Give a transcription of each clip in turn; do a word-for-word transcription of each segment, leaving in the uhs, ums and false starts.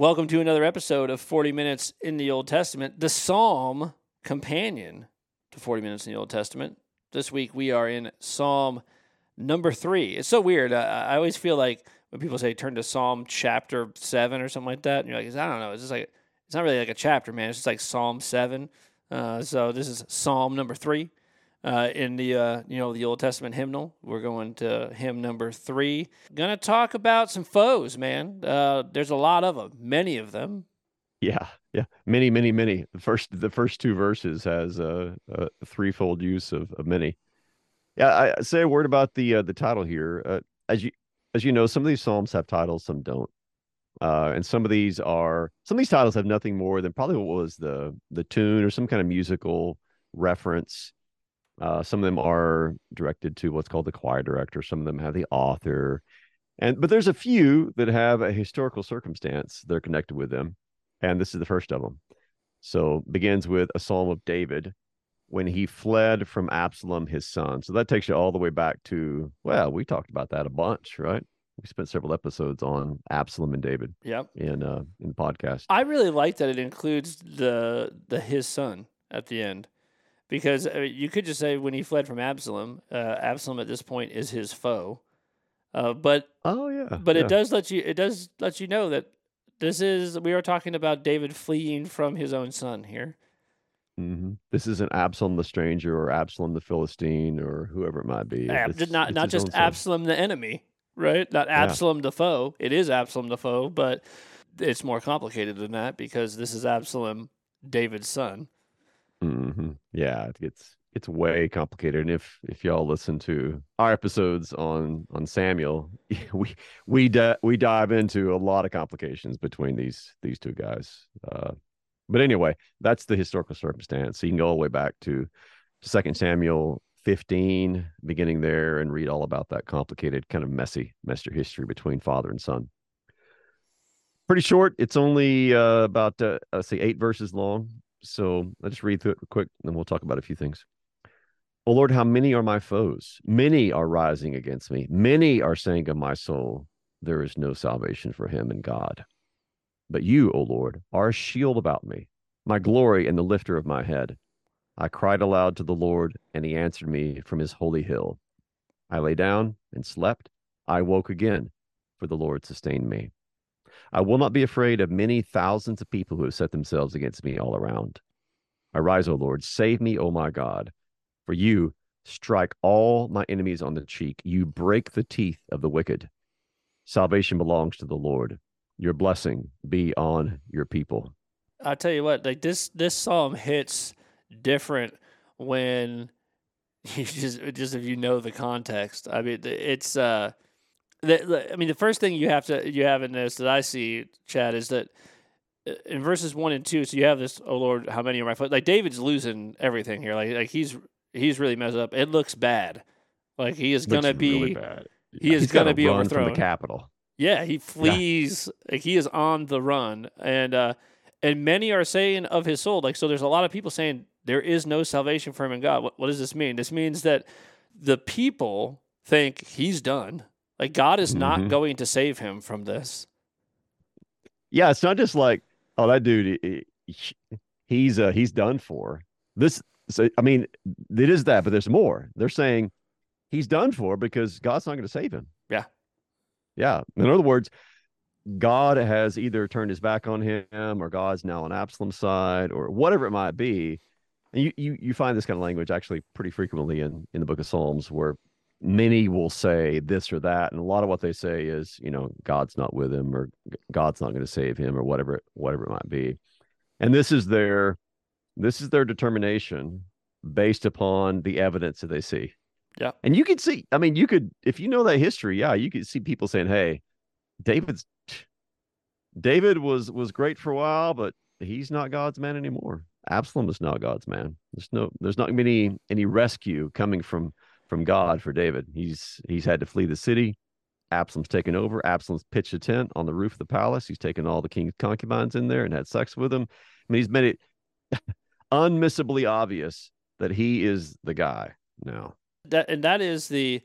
Welcome to another episode of forty Minutes in the Old Testament, the Psalm companion to forty Minutes in the Old Testament. This week we are in Psalm number three. It's so weird. I, I always feel like when people say turn to Psalm chapter seven or something like that, and you're like, I don't know, it's just like, it's not really like a chapter, man. It's just like Psalm seven. Uh, so this is Psalm number three. Uh, in the uh, you know the Old Testament hymnal, we're going to hymn number three. Gonna talk about some foes, man. Uh, there's a lot of them, many of them. Yeah, yeah, many, many, many. The first, the first two verses has a, a threefold use of, of many. Yeah, I say a word about the uh, the title here. Uh, as you as you know, some of these psalms have titles, some don't, uh, and some of these are some of these titles have nothing more than probably what was the the tune or some kind of musical reference. Uh, some of them are directed to what's called the choir director. Some of them have the author, and but there's a few that have a historical circumstance that are connected with them, and this is the first of them. So begins with a psalm of David when he fled from Absalom, his son. So that takes you all the way back to, well, we talked about that a bunch, right? We spent several episodes on Absalom and David. Yep. In uh in the podcast. I really like that it includes the the his son at the end. Because I mean, you could just say when he fled from Absalom, uh, Absalom at this point is his foe. Uh, but oh yeah, but yeah. it does let you it does let you know that this is we are talking about David fleeing from his own son here. Mm-hmm. This isn't Absalom the stranger or Absalom the Philistine or whoever it might be. Ab- It's, not it's not just Absalom the enemy, right? Not Absalom yeah. the foe. It is Absalom the foe, but it's more complicated than that because this is Absalom, David's son. Mm-hmm. Yeah, it gets it's way complicated. And if if y'all listen to our episodes on on Samuel, we we di- we dive into a lot of complications between these these two guys. Uh, but anyway, that's the historical circumstance. So you can go all the way back to Second Samuel fifteen, beginning there, and read all about that complicated, kind of messy, messy history between father and son. Pretty short. It's only uh, about uh, let's say eight verses long. So I'll just read through it real quick, and then we'll talk about a few things. Oh Lord, how many are my foes? Many are rising against me. Many are saying of my soul, there is no salvation for him in God. But you, O Lord, are a shield about me, my glory and the lifter of my head. I cried aloud to the Lord, and he answered me from his holy hill. I lay down and slept. I woke again, for the Lord sustained me. I will not be afraid of many thousands of people who have set themselves against me all around. Arise, O Lord, save me, O my God. For you strike all my enemies on the cheek. You break the teeth of the wicked. Salvation belongs to the Lord. Your blessing be on your people. I'll tell you what, like this this psalm hits different when you just just if you know the context. I mean, it's uh The, I mean, the first thing you have to you have in this that I see, Chad, is that in verses one and two. So you have this, oh Lord, how many are my foot? Like David's losing everything here. Like like he's he's really messed up. It looks bad. Like he is gonna be really bad. He is he's gonna be run overthrown from the capital. Yeah, he flees. Yeah. Like he is on the run, and uh, and many are saying of his soul. Like so, there's a lot of people saying there is no salvation for him in God. What, what does this mean? This means that the people think he's done. Like God is not mm-hmm. going to save him from this. Yeah, it's not just like, oh, that dude, he, he's uh, he's done for. This, so, I mean, it is that, but there's more. They're saying he's done for because God's not going to save him. Yeah, yeah. In other words, God has either turned his back on him, or God's now on Absalom's side, or whatever it might be. And you you you find this kind of language actually pretty frequently in in the Book of Psalms, where many will say this or that, and a lot of what they say is, you know, God's not with him, or God's not going to save him, or whatever, whatever it might be. And this is their, this is their determination based upon the evidence that they see. Yeah. And you could see, I mean, you could, if you know that history, yeah, you could see people saying, hey, David's, David was, was great for a while, but he's not God's man anymore. Absalom is not God's man. There's no, there's not any, any rescue coming from, from God for David. He's he's had to flee the city. Absalom's taken over. Absalom's pitched a tent on the roof of the palace. He's taken all the king's concubines in there and had sex with them. I mean, he's made it unmissably obvious that he is the guy now. That and that is the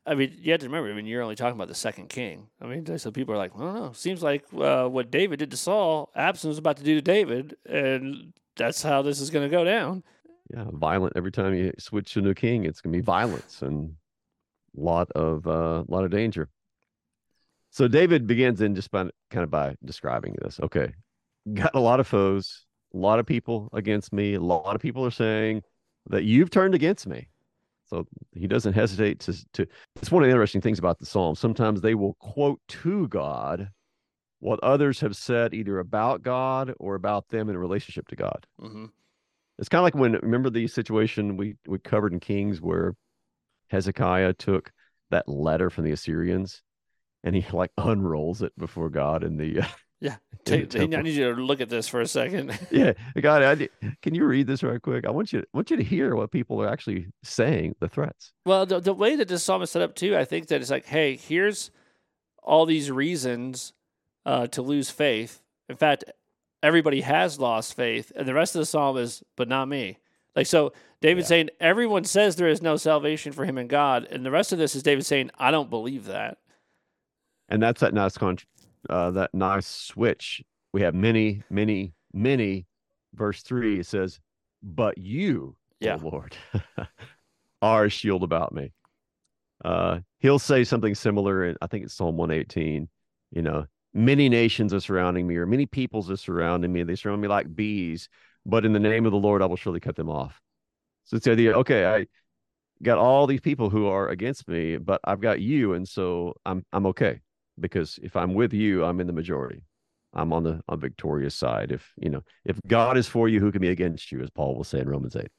I mean, you have to remember, I mean, you're only talking about the second king. I mean, so people are like, I don't know. Seems like uh, what David did to Saul, Absalom's about to do to David, and that's how this is going to go down. Yeah, violent. Every time you switch to a new king, it's going to be violence and a lot of uh, lot of danger. So David begins in just by kind of by describing this. Okay, got a lot of foes, a lot of people against me. A lot of people are saying that you've turned against me. So he doesn't hesitate to to. It's one of the interesting things about the Psalms. Sometimes they will quote to God what others have said either about God or about them in relationship to God. Mm-hmm. It's kind of like when, remember the situation we we covered in Kings where Hezekiah took that letter from the Assyrians and he like unrolls it before God in the uh, Yeah, in the Take, I need you to look at this for a second. yeah, God, I, can you read this right quick? I want you to, I want you to hear what people are actually saying, the threats. Well, the, the way that this psalm is set up too, I think that it's like, hey, here's all these reasons uh, to lose faith. In fact, everybody has lost faith, and the rest of the psalm is, but not me. Like, so David Yeah. saying, everyone says there is no salvation for him in God, and the rest of this is David saying, I don't believe that. And that's that nice con- uh, that nice switch. We have many, many, many. Verse three, it says, "But you, Yeah. O Lord, are a shield about me." Uh, he'll say something similar, and I think it's Psalm one eighteen. You know, many nations are surrounding me, or many peoples are surrounding me. They surround me like bees, but in the name of the Lord, I will surely cut them off. So it's the idea. Okay, I got all these people who are against me, but I've got you, and so I'm I'm okay. Because if I'm with you, I'm in the majority. I'm on the on victorious side. If you know, if God is for you, who can be against you, as Paul will say in Romans eight.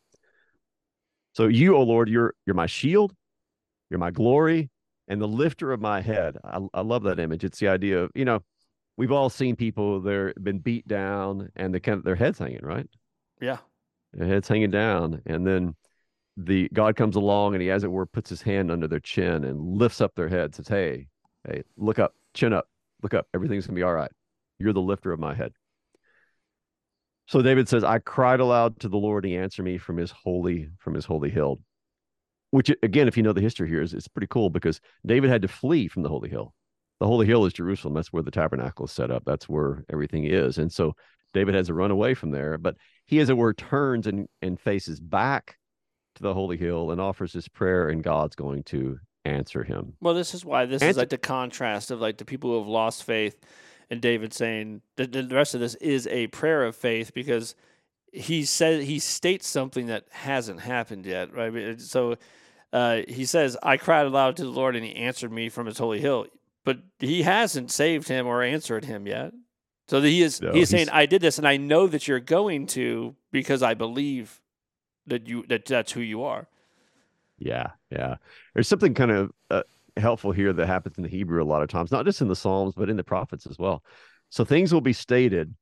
So you, O Lord, you're you're my shield, you're my glory, and the lifter of my head. I, I love that image. It's the idea of, you know, we've all seen people, they're been beat down and they kind of their heads hanging, right? Yeah. Their heads hanging down. And then the God comes along and he, as it were, puts his hand under their chin and lifts up their head, says, Hey, hey, look up, chin up, look up. Everything's gonna be all right. You're the lifter of my head. So David says, I cried aloud to the Lord, and he answered me from his holy, from his holy hill. Which again, if you know the history here, is it's pretty cool because David had to flee from the holy hill. The holy hill is Jerusalem. That's where the tabernacle is set up. That's where everything is. And so David has to run away from there, but he, as it were, turns and, and faces back to the holy hill and offers his prayer, and God's going to answer him. Well, this is why this Answer- is like the contrast of like the people who have lost faith, and David saying that the rest of this is a prayer of faith because he says he states something that hasn't happened yet, right? So uh, he says, "I cried aloud to the Lord, and He answered me from His holy hill." But He hasn't saved him or answered him yet. So he is No, he is saying, he's- "I did this, and I know that you're going to because I believe that you that that's who you are." Yeah, yeah. There's something kind of uh, helpful here that happens in the Hebrew a lot of times, not just in the Psalms, but in the prophets as well. So things will be stated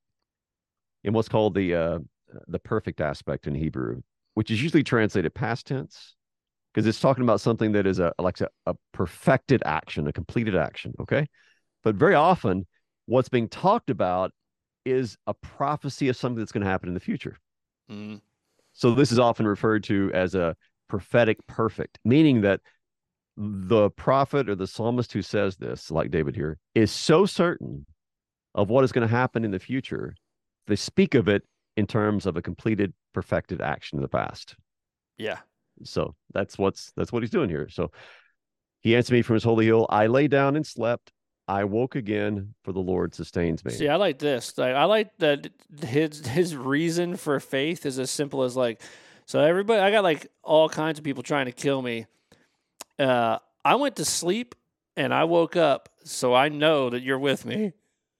in what's called the uh, the perfect aspect in Hebrew, which is usually translated past tense, because it's talking about something that is a like a, a perfected action, a completed action. Okay, but very often what's being talked about is a prophecy of something that's going to happen in the future. Mm-hmm. So this is often referred to as a prophetic perfect, meaning that the prophet or the psalmist who says this, like David here, is so certain of what is going to happen in the future. They speak of it in terms of a completed, perfected action in the past. Yeah. So that's what's that's what he's doing here. So he answered me from his holy hill. I lay down and slept. I woke again, for the Lord sustains me. See, I like this. Like, I like that his his reason for faith is as simple as like, so everybody, I got like all kinds of people trying to kill me. Uh, I went to sleep and I woke up, so I know that you're with me.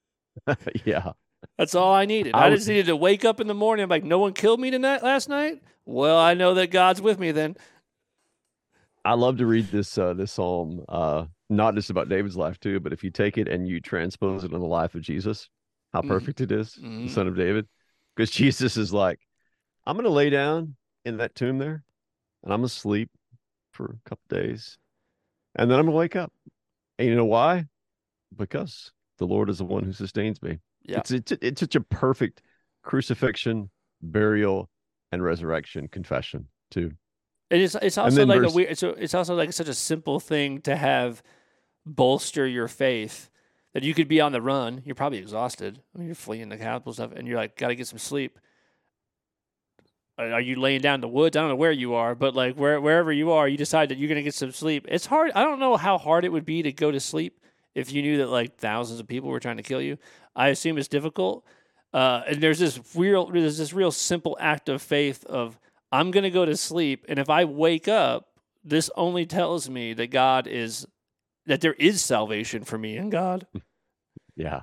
Yeah. That's all I needed. I I, was- just needed to wake up in the morning. I'm like, no one killed me tonight last night. Well, I know that God's with me then. I love to read this uh, this psalm, uh, not just about David's life too, but if you take it and you transpose it on the life of Jesus, how Mhm. perfect it is, Mhm. the son of David. Because Jesus is like, I'm going to lay down in that tomb there, and I'm going to sleep for a couple days, and then I'm going to wake up. And you know why? Because the Lord is the one who sustains me. Yeah. It's, it's it's such a perfect crucifixion, burial, and resurrection confession too. it's it's also like verse, a weird. It's a, it's also like such a simple thing to have bolster your faith that you could be on the run. You're probably exhausted. I mean, you're fleeing the capital stuff, and you're like, got to get some sleep. Are you laying down in the woods? I don't know where you are, but like where, wherever you are, you decide that you're going to get some sleep. It's hard. I don't know how hard it would be to go to sleep if you knew that like thousands of people were trying to kill you. I assume it's difficult. Uh, and there's this real, there's this real simple act of faith of I'm going to go to sleep, and if I wake up, this only tells me that God is, that there is salvation for me in God. Yeah,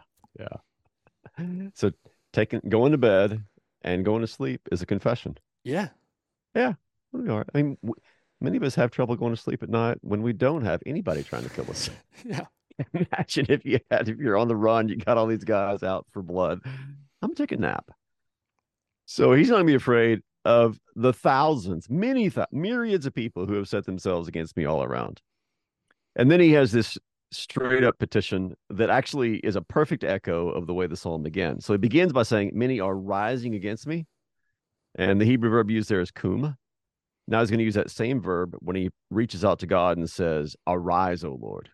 yeah. So taking going to bed and going to sleep is a confession. Yeah. Yeah. We are. I mean, w- many of us have trouble going to sleep at night when we don't have anybody trying to kill us. Yeah. Imagine if you had, if you're on the run, you got all these guys out for blood. I'm taking a nap. So he's not going to be afraid of the thousands, many, th- myriads of people who have set themselves against me all around. And then he has this straight up petition that actually is a perfect echo of the way the psalm begins. So it begins by saying, many are rising against me. And the Hebrew verb used there is kum. Now he's going to use that same verb when he reaches out to God and says, arise, O Lord.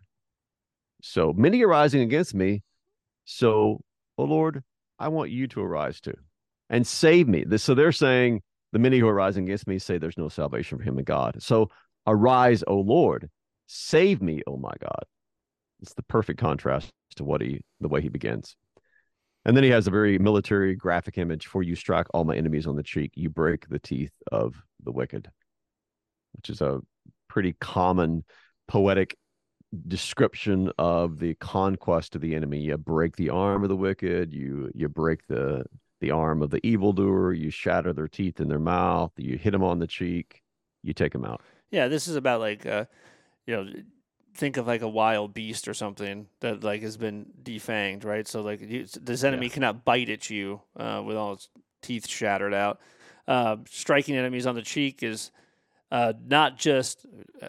So many are rising against me. So, O Lord, I want you to arise too and save me. So they're saying the many who are rising against me say there's no salvation for him in God. So arise, O Lord, save me, O my God. It's the perfect contrast to what he, the way he begins. And then he has a very military graphic image for you strike all my enemies on the cheek. You break the teeth of the wicked, which is a pretty common poetic description of the conquest of the enemy. You break the arm of the wicked. You, you break the, the arm of the evildoer. You shatter their teeth in their mouth. You hit them on the cheek. You take them out. Yeah. This is about like, uh, you know, think of like a wild beast or something that like has been defanged, right? So like you, this enemy yeah. cannot bite at you uh, with all its teeth shattered out. Uh, striking enemies on the cheek is uh, not just a,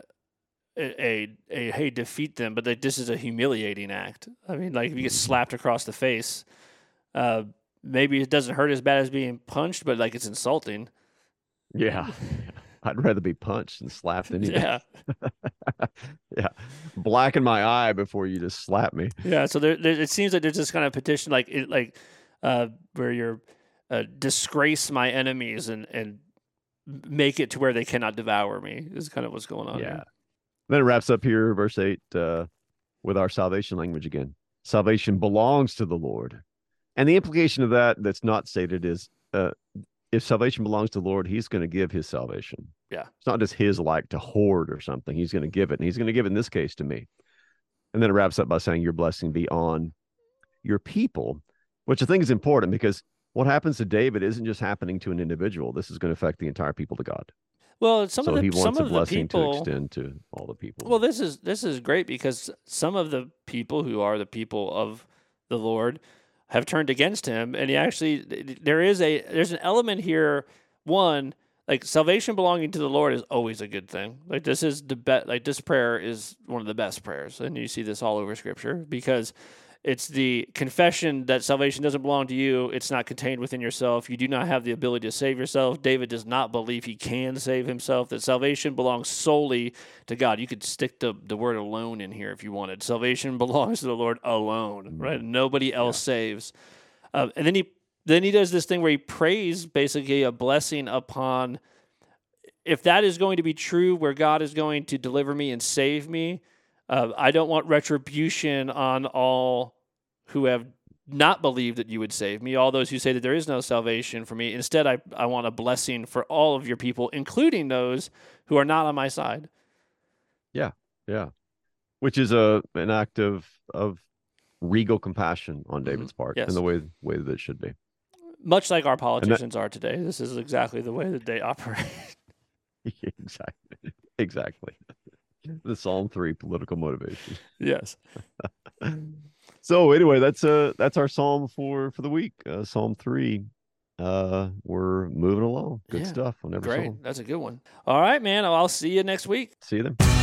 a, a hey defeat them, but like, this is a humiliating act. I mean, like if you get slapped across the face, uh, maybe it doesn't hurt as bad as being punched, but like it's insulting. Yeah. I'd rather be punched than slapped anyway. Yeah. Yeah. Blacken my eye before you just slap me. Yeah. So there, there it seems like there's this kind of petition, like, it, like, uh, where you're, uh, disgrace my enemies and, and make it to where they cannot devour me is kind of what's going on. Yeah. Here. Then it wraps up here, verse eight, uh, with our salvation language again. Salvation belongs to the Lord. And the implication of that that's not stated is, uh, if salvation belongs to the Lord, he's going to give his salvation. Yeah. It's not just his like to hoard or something. He's going to give it. And he's going to give it in this case to me. And then it wraps up by saying your blessing be on your people, which I think is important because what happens to David isn't just happening to an individual. This is going to affect the entire people to God. Well, some so of the he wants some a of blessing the people, to extend to all the people. Well, this is this is great because some of the people who are the people of the Lord have turned against him, and he actually there is a there's an element here. One, like salvation belonging to the Lord is always a good thing. Like this is the best. Like this prayer is one of the best prayers, and you see this all over Scripture because it's the confession that salvation doesn't belong to you. It's not contained within yourself. You do not have the ability to save yourself. David does not believe he can save himself. That salvation belongs solely to God. You could stick the, the word alone in here if you wanted. Salvation belongs to the Lord alone, right? Nobody else yeah. saves. Uh, and then he then he does this thing where he prays basically a blessing upon, if that is going to be true, where God is going to deliver me and save me, uh, I don't want retribution on all who have not believed that you would save me, all those who say that there is no salvation for me. Instead, I, I want a blessing for all of your people, including those who are not on my side. Yeah, yeah. Which is a an act of of regal compassion on David's mm-hmm. part, yes. in the way way that it should be. Much like our politicians that, are today. This is exactly the way that they operate. Exactly. Exactly. The Psalm three political motivation. Yes. So anyway, that's uh that's our psalm for for the week. Uh, Psalm three. Uh, we're moving along. Good yeah, stuff on every great. psalm. That's a good one. All right, man. I'll see you next week. See you then.